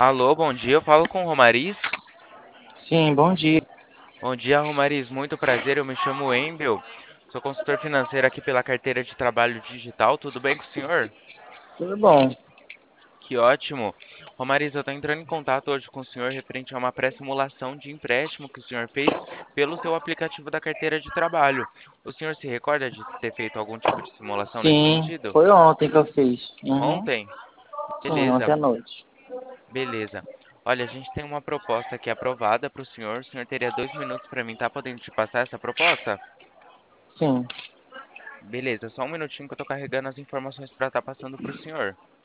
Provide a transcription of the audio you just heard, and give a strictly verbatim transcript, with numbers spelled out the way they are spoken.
Alô, bom dia. Eu falo com o Romariz. Sim, bom dia. Bom dia, Romariz. Muito prazer. Eu me chamo Embel. Sou consultor financeiro aqui pela carteira de trabalho digital. Tudo bem com o senhor? Tudo bom? Que ótimo. Romariz, eu estou entrando em contato hoje com o senhor referente a uma pré-simulação de empréstimo que o senhor fez pelo seu aplicativo da carteira de trabalho. O senhor se recorda de ter feito algum tipo de simulação nesse Sim, sentido? foi ontem que eu fiz. Uhum. Ontem? Sim, Beleza. ontem à noite. Beleza. Olha, a gente tem uma proposta aqui aprovada para o senhor. O senhor teria dois minutos para mim, tá podendo te passar essa proposta? Sim, Beleza, só um minutinho que eu tô carregando as informações para estar passando para o senhor.